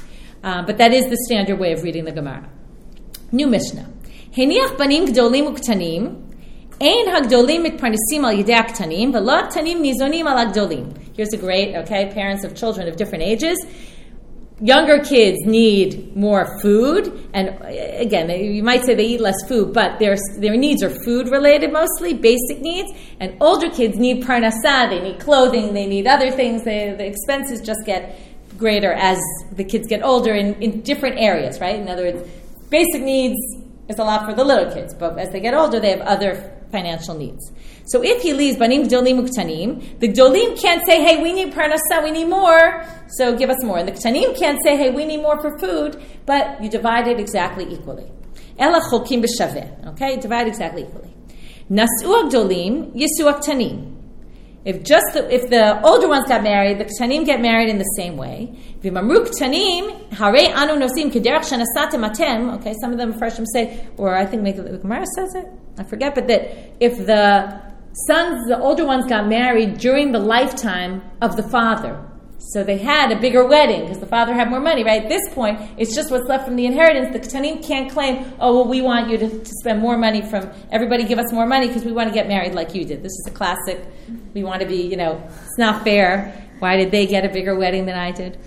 Speaker 1: But that is the standard way of reading the Gemara. New Mishnah. Heniach banim gdolim uktanim, ein hagdolim mitparnesim al yedei aktanim, v'lo aktanim nizonim al hagdolim. Here's a great, parents of children of different ages. Younger kids need more food, and again, you might say they eat less food, but their needs are food-related mostly, basic needs, and older kids need parnasah, they need clothing, they need other things, the expenses just get greater as the kids get older in different areas, right? In other words, basic needs is a lot for the little kids, but as they get older, they have other financial needs. So if he leaves banim gdolim uktanim, the gdolim can't say, hey, we need parnasah, we need more, so give us more. And the ktanim can't say, hey, we need more for food, but you divide it exactly equally. Ela cholkim b'shaveh, divide exactly equally. Nasu gdolim, yisu ktanim. If the older ones got married, the ktanim get married in the same way. V'mamru ktanim, harei anu nosim kederach shenasatem atem. Some of them Farshim say, or I think maybe the Gemara says it, I forget, but that if the older ones got married during the lifetime of the father, so they had a bigger wedding because the father had more money, right? At this point, it's just what's left from the inheritance. The ktanim can't claim, we want you to spend more money from everybody, give us more money because we want to get married like you did. This is a classic. We want to be, it's not fair. Why did they get a bigger wedding than I did?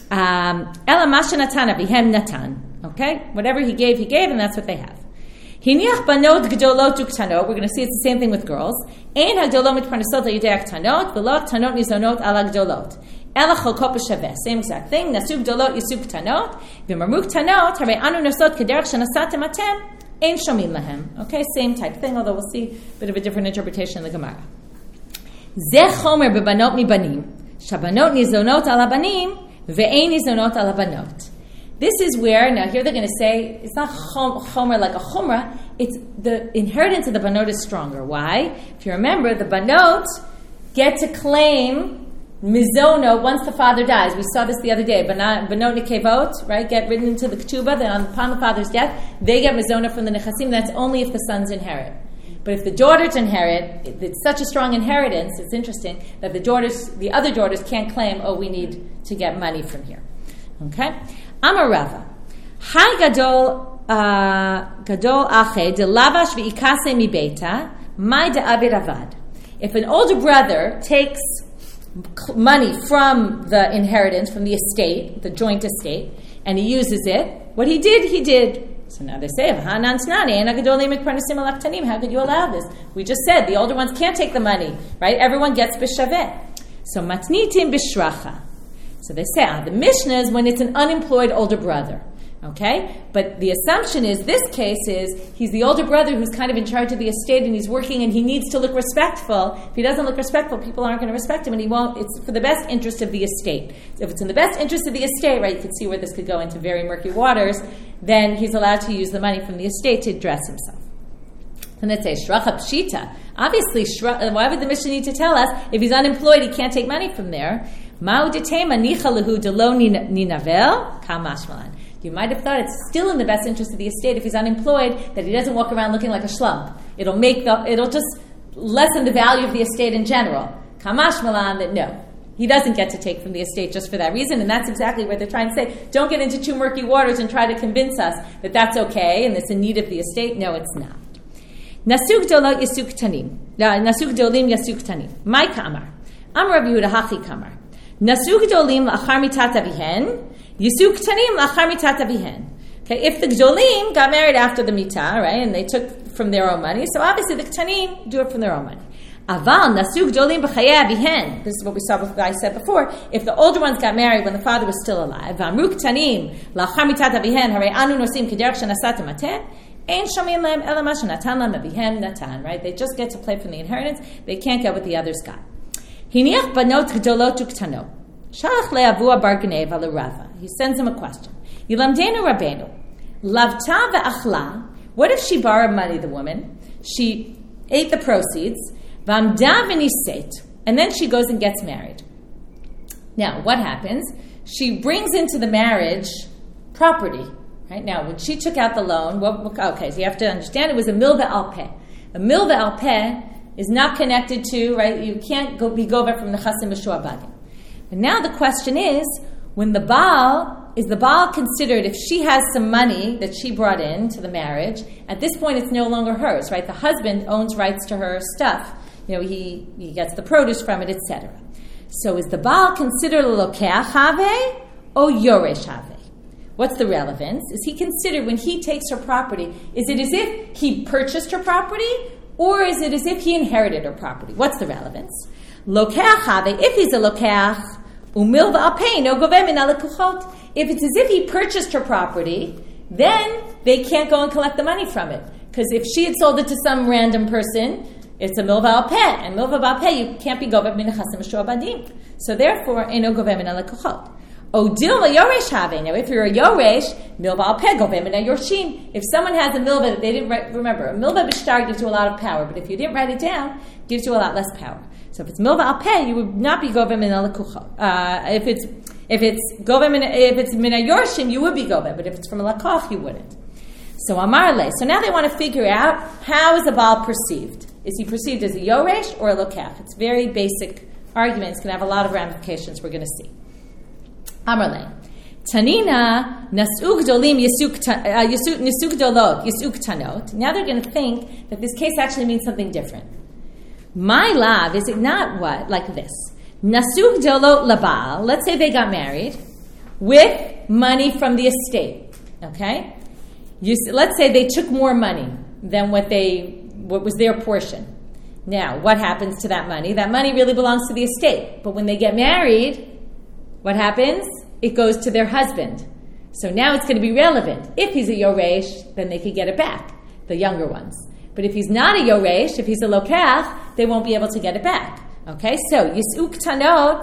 Speaker 1: Ela masha natana bihem natan. Whatever he gave, and that's what they have. Hiniach banot gdolot uktanot. We're going to see it's the same thing with girls. Ein hagdolot mitparnesot al yedei aktanot, v'lo aktanot nizonot al hagdolot. Ela cholkot b'shaveh. Same exact thing. Nasu gdolot yisu ktanot, v'marmu ktanot, harei anu nosot kederach shenasatem atem, ein shomin lahem. Same type thing, although we'll see a bit of a different interpretation in the Gemara. Zeh chomer bebanot mibanim, shabanot nizonot al habanim, ve'ein nizonot al habanot. This is where, now here they're going to say, it's not chomer like a chumrah, it's the inheritance of the banot is stronger. Why? If you remember, the banot get to claim mizono once the father dies. We saw this the other day. Banot nikevot, right, get written into the ketubah, then upon the father's death, they get mizono from the nechasim. That's only if the sons inherit. But if the daughters inherit, it's such a strong inheritance, it's interesting, that the other daughters can't claim, we need to get money from here. Amar Rava, Hai gadol ache de lavash v'ikase mi beita, mai de abir avad. If an older brother takes money from the inheritance, from the estate, the joint estate, and he uses it, what he did. So now they say, how could you allow this? We just said the older ones can't take the money, right? Everyone gets b'shaveh. So matnitim b'shracha. So they say, the Mishnah is when it's an unemployed older brother. But the assumption is, this case is, he's the older brother who's kind of in charge of the estate and he's working and he needs to look respectful. If he doesn't look respectful, people aren't going to respect him and he won't. It's for the best interest of the estate. So if it's in the best interest of the estate, right, you can see where this could go into very murky waters, then he's allowed to use the money from the estate to dress himself. And they say, shracha pshita. Obviously, why would the Mishnah need to tell us if he's unemployed, he can't take money from there? Ma'u detema nicha lehu delo ninavel kamashmalan. You might have thought it's still in the best interest of the estate if he's unemployed that he doesn't walk around looking like a schlump. It'll just lessen the value of the estate in general. Kamashmalan, that no, he doesn't get to take from the estate just for that reason, and that's exactly what they're trying to say. Don't get into too murky waters and try to convince us that that's okay and it's in need of the estate. No, it's not. Nasuk dolim yasuk tanim. My kamar. Amar Rav Yehuda hachi kamar. Nasuk dolim la'achar mitat avihen. Yisuk tanim la'achar mitat avihen. If the gdolim got married after the mitah, right, and they took from their own money, so obviously the ktanim do it from their own money. Aval nasuk gdolim b'chayei avihen. This is what we saw. I said before. If the older ones got married when the father was still alive, v'amru ktanim la'achar mitat avihen harei anu nosim kederach shenasatem atem. Ein shamin lahem ela ma shenatan lahem avihem natan. Right? They just get to play from the inheritance. They can't get what the others got. Hiniach banot gdolot uktanot. Shalach le'avua bar Geneva l'Rava. He sends him a question. Yilamdenu Rabbeinu. Lavta ve'achla. What if she borrowed money, the woman? She ate the proceeds. V'amda v'niset. And then she goes and gets married. Now, what happens? She brings into the marriage property. Right? Now, when she took out the loan, so you have to understand it was a milva al peh. A milva al peh is not connected to, right? You can't be gover from the chasim mishuabadim. And now the question is, when the Baal, is the Baal considered, if she has some money that she brought in to the marriage, at this point it's no longer hers, right? The husband owns rights to her stuff. He gets the produce from it, etc. So is the Baal considered a lokeach have or yoresh have? What's the relevance? Is he considered, when he takes her property, is it as if he purchased her property, or is it as if he inherited her property? What's the relevance? Lokeach have, if he's a lokeach, umilva al pei no goveh min halekuchot. If it's as if he purchased her property, then they can't go and collect the money from it. Because if she had sold it to some random person, it's a milva al peh, and milva al peh, you can't be goveh min chasim mishuabadim. So therefore, eno goveh min halekuchot. Odil yoresh have. Now, if you're a yoresh, milva al peh goveh min yorshim. If someone has a milva that they didn't remember, a milva b'shtar gives you a lot of power, but if you didn't write it down, it gives you a lot less power. So if it's milva al peh, you would not be goveh min halekuchot. If it's min yorshim, you would be goveh, but if it's from a lakoch, you wouldn't. So amarle. So now they want to figure out, how is the Baal perceived? Is he perceived as a yoresh or a lokach? It's very basic arguments. It's going to have a lot of ramifications we're going to see. Amarle. Tanina nasuk dolim yisuk dolot yisuk tanot. Now they're going to think that this case actually means something different. My love, is it not what? Like this. Nasuk dolot labal. Let's say they got married with money from the estate. Okay? Let's say they took more money than what was their portion. Now, what happens to that money? That money really belongs to the estate. But when they get married, what happens? It goes to their husband. So now it's going to be relevant. If he's a yoresh, then they could get it back, the younger ones. But if he's not a yoresh, if he's a lokach, they won't be able to get it back. Okay, so yisuk tanot,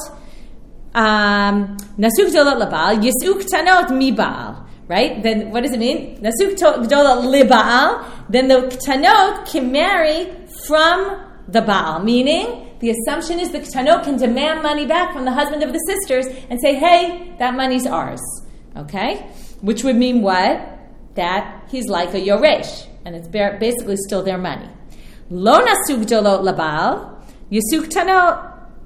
Speaker 1: nasuk dolot labal, yisuk tanot mi baal. Right? Then what does it mean? Nasuk dolot libaal. Then the ktanot can marry from the baal, meaning the assumption is the ktanot can demand money back from the husband of the sisters and say, hey, that money's ours. Okay? Which would mean what? That he's like a yoresh, and it's basically still their money. Lo nasuk dolot labal, yisuk tanot.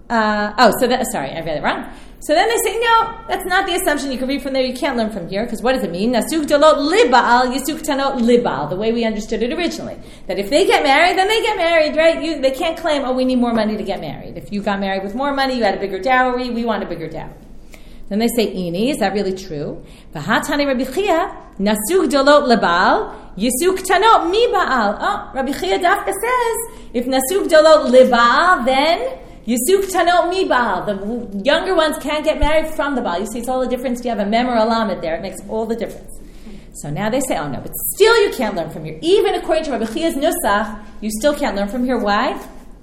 Speaker 1: Sorry, I read it wrong. So then they say, no, that's not the assumption. You can read from there. You can't learn from here, because what does it mean? Nasuk dolot libal, yisuk tanot libal, the way we understood it originally. That if they get married, then they get married, right? They can't claim, we need more money to get married. If you got married with more money, you had a bigger dowry, we want a bigger dowry. Then they say, Ini, is that really true? V'hatani Rabbi Chia, nasuk dolot libal, yisuk tanot mi baal. Oh, Rabbi Chia Dafka says, if nasuk dolot libal, then yisuk tanot mi baal. The younger ones can't get married from the baal. You see, it's all the difference. You have a mem or a lamed there. It makes all the difference. So now they say, no, but still you can't learn from here. Even according to Rabbi Chia's nusach, you still can't learn from here. Why?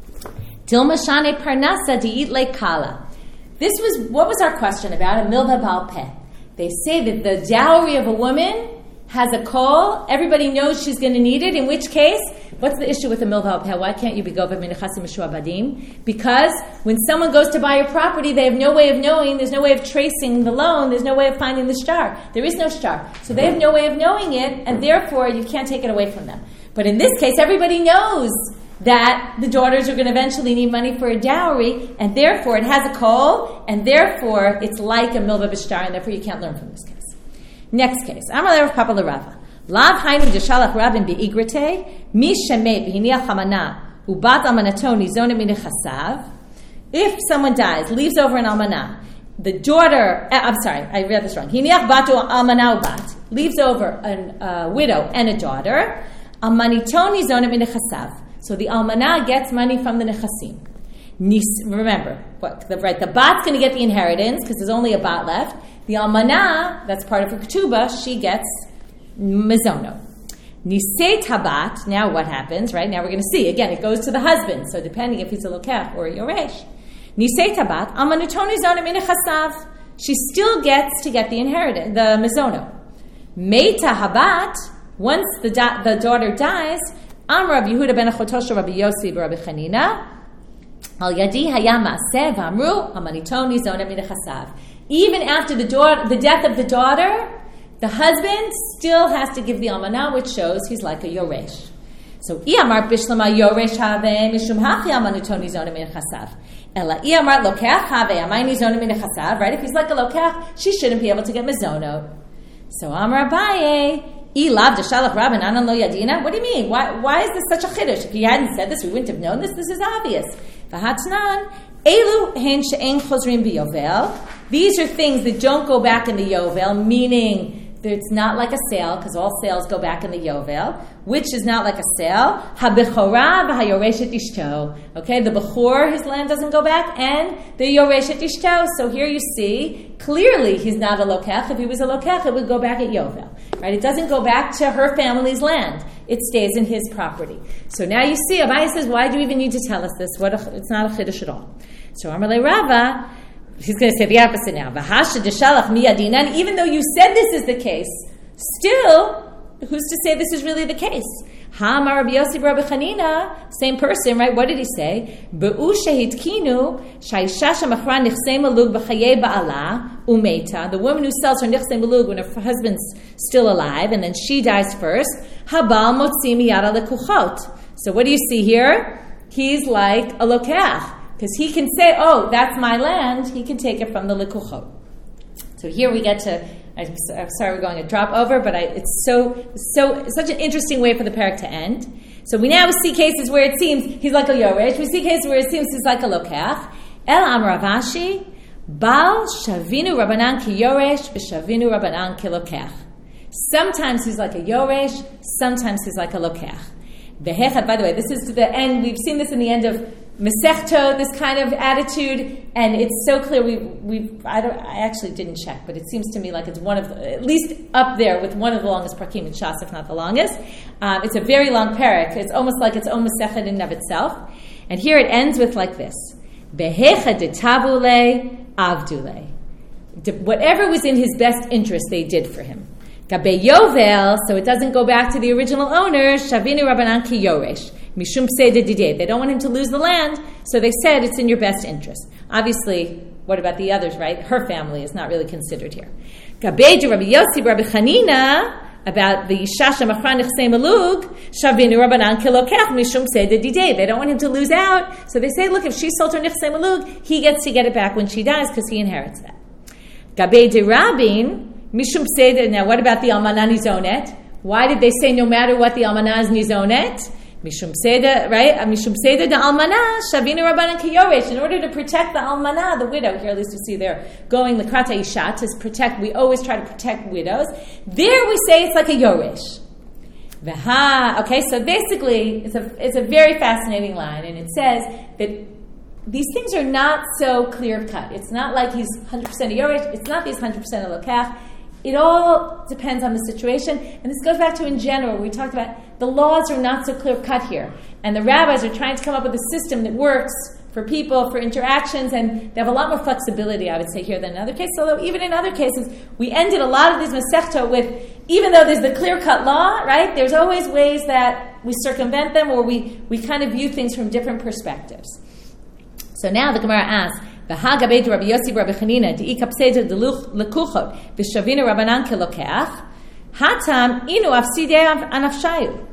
Speaker 1: Dilma shane parnasa di'it lekala. What was our question about? A milva baal peh. They say that the dowry of a woman has a call. Everybody knows she's going to need it. In which case, what's the issue with the milva baal peh? Why can't you be goveh min chasim mishuabadim? Because when someone goes to buy your property, they have no way of knowing. There's no way of tracing the loan. There's no way of finding the shtar. There is no shtar. So they have no way of knowing it, and therefore you can't take it away from them. But in this case, everybody knows that the daughters are going to eventually need money for a dowry, and therefore it has a call, and therefore it's like a milva b'shtar, and therefore you can't learn from this case. Next case. Amar Rav Papa l'Rava. Lav hainu deshalach rabin be'igrate, mi shemet v'hiniach hamana, ubat almanato nizone minechasav. If someone dies, leaves over an almanah, the daughter, I read this wrong. Hiniach batu almanah ubat, leaves over a widow and a daughter, almanito nizone minechasav. So the almanah gets money from the nechasim. Remember, the bat's going to get the inheritance because there's only a bat left. The almanah, that's part of her ketubah, she gets mizono. Nisei tabat, now what happens, right? Now we're going to see. Again, it goes to the husband. So depending if he's a lokach or a yoresh. Nisei tabat almanutoni zona min chasav. She still gets to get the inheritance, the mizono. Meita habat, once the daughter dies, Amar Rabbi Yehuda ben Achotosha Rabbi Yossi Rabbi Chanina, Al Yadi Hayam Maaseh V'Amru Hamanitoni Zona Min Chasav. Even after the death of the daughter, the husband still has to give the almanah, which shows he's like a yoresh. So Iyamar Bishlama Yoresh Have Mishum Hachi Hamanitoni Zona Min Chasav. Ela Iyamar Lokach Have Amayni Zona Min Chasav. Right? If he's like a lokach, she shouldn't be able to get mizonot. So Amar Abaye. What do you mean? Why is this such a chiddush? If he hadn't said this, we wouldn't have known this. This is obvious. These are things that don't go back in the Yovel, meaning that it's not like a sale, because all sales go back in the Yovel, which is not like a sale. Okay, the Bechor, his land doesn't go back, and the Yoreshet Ishto. So here you see, clearly he's not a lokech. If he was a lokech, it would go back at Yovel. Right? It doesn't go back to her family's land. It stays in his property. So now you see, Abaye says, why do you even need to tell us this? It's not a chiddush at all. So Amalei Rava, he's going to say the opposite now. And even though you said this is the case, still, who's to say this is really the case? Ha'amar Rabbi Yossi Rabbi Chanina, same person, right? What did he say? Be'u shehitkinu sha'isha shemachra nichsei malug b'chayei ba'ala umeita. The woman who sells her nichsei malug when her husband's still alive, and then she dies first. Habal motzi miyad lekuchot. So what do you see here? He's like a lokach. Because he can say, oh, that's my land, he can take it from the lekuchot. So here we get to, I'm sorry we're going a drop over, but it's such an interesting way for the parak to end. So we now see cases where it seems he's like a yoresh. We see cases where it seems he's like a lokach. El Amar Rav Ashi, Bal Shavinu Rabbanan ki yoresh, v'Shavinu Rabbanan ki lokach. Sometimes he's like a yoresh, sometimes he's like a lokach. By the way, this is to the end. We've seen this in the end of Masechto, this kind of attitude, and it's so clear. I actually didn't check, but it seems to me like it's one of at least up there with one of the longest parakim in Shas, if not the longest. It's a very long parak. It's almost like its own Masechet in and of itself. And here it ends with like this: Behecha detavule avdule. Whatever was in his best interest, they did for him. Gabe Yovel, so it doesn't go back to the original owners. Shavinu Rabbanan ki yoresh. Mishum Seder Dideh. They don't want him to lose the land, so they said it's in your best interest. Obviously, what about the others, right? Her family is not really considered here. Gabeid Rabbi Yossi Rabbi Chanina, about the Shasha Machran Nichsei Malug, Shavinu Rabbanan Kilokech Mishum Seder Dideh. They don't want him to lose out, so they say, look, if she sold her Nichsei Malug, he gets to get it back when she dies because he inherits that. Gabeid Rabin, Mishum Seder. Now, what about the Almanah Nizonet? Why did they say no matter what the Almanah is Nizonet? Mishum Seder, right? Mishum Seder the Almanah, Shavinu Rabbanan Kiyoresh. In order to protect the Almanah, the widow, here at least we see they're going L'krata Isha to protect, we always try to protect widows. There we say it's like a Yoresh. Okay, so basically, it's a very fascinating line, and it says that these things are not so clear-cut. It's not like he's 100% a Yoresh, it's not that he's 100% a Lokach. It all depends on the situation. And this goes back to in general, we talked about the laws are not so clear-cut here. And the rabbis are trying to come up with a system that works for people, for interactions, and they have a lot more flexibility, I would say, here than in other cases. Although even in other cases, we ended a lot of these Masechto with, even though there's the clear-cut law, right, there's always ways that we circumvent them or we kind of view things from different perspectives. So now the Gemara asks, V'hagabed Rabbi Yossi Rabbi Chanina de'ikapseda lekuchot v'shavinu Rabbanan kelokech hatam inu afsidei anafshayu.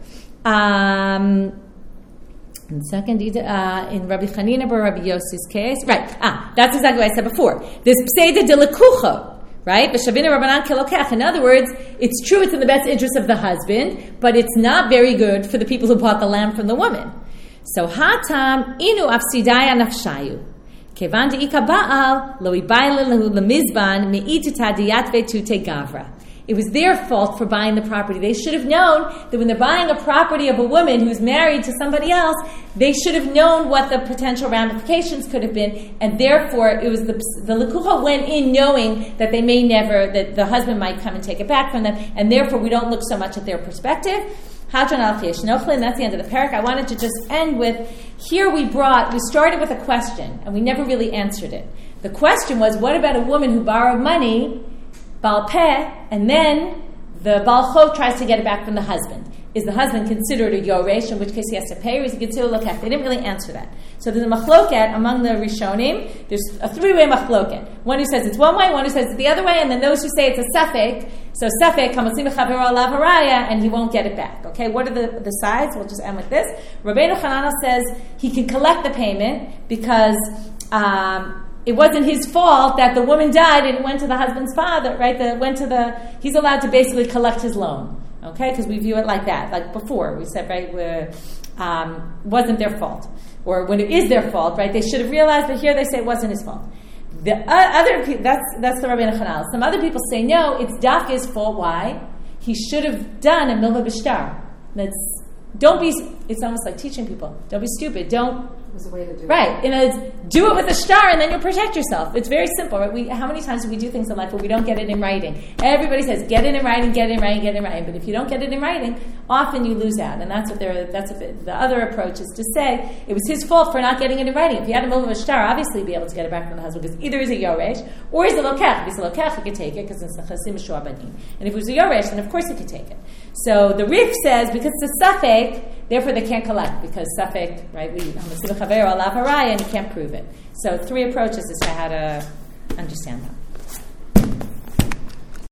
Speaker 1: And second, in Rabbi Chanina bar Rabbi Yossi's case, right? That's exactly what I said before. There's pseda de lekuchot, right? V'shavinu Rabbanan kelokech. In other words, it's true; it's in the best interest of the husband, but it's not very good for the people who bought the lamb from the woman. So hatam inu afsidei anafshayu. Kevan de'ika ba'al lo ibayla lahu lemizban me'itu tadiyat ve'tute gavra. It was their fault for buying the property. They should have known that when they're buying a property of a woman who's married to somebody else, they should have known what the potential ramifications could have been, and therefore it was the lekucha went in knowing that they may never, that the husband might come and take it back from them, and therefore we don't look so much at their perspective. Hadron al-Chiyash Nochlin, that's the end of the parak. I wanted to just end with, here we started with a question, and we never really answered it. The question was, what about a woman who borrowed money, Baal Peh, and then the Baal Chov tries to get it back from the husband? Is the husband considered a Yoresh, in which case he has to pay, or is he considered a Lokech? They didn't really answer that. So there's a Machloket among the Rishonim. There's a three-way Machloket. One who says it's one way, one who says it's the other way, and then those who say it's a Safek. So Safek, Hamotzim Chavero Alav Haraya, and he won't get it back. Okay, what are the sides? We'll just end with this. Rabbeinu Hananel says he can collect the payment because it wasn't his fault that the woman died and it went to the husband's father, right? He's allowed to basically collect his loan. Okay, because we view it like that. Like before, we said, right, where wasn't their fault. Or when it is their fault, right, they should have realized, but here they say it wasn't his fault. The other people, that's the Rabbeinu Hananel. Some other people say, no, it's Dafka's fault. Why? He should have done a milva b'shtar. It's almost like teaching people. Don't be stupid.
Speaker 4: There's a way to do it.
Speaker 1: Right. Do it with a star and then you'll protect yourself. It's very simple. Right? How many times do we do things in life where we don't get it in writing? Everybody says, get it in writing, get it in writing, get it in writing. But if you don't get it in writing, often you lose out. And that's what the other approach is to say, it was his fault for not getting it in writing. If he had a milva star, obviously he'd be able to get it back from the husband because either he's a Yoresh or he's a Lokech. If he's a Lokech, he could take it because it's a Chasim Shua Banim. And if he was a Yoresh, then of course he could take it. So the Rif says, because it's a Safek, therefore they can't collect because Safek, right, and you can't prove it. So 3 approaches as to how to understand that.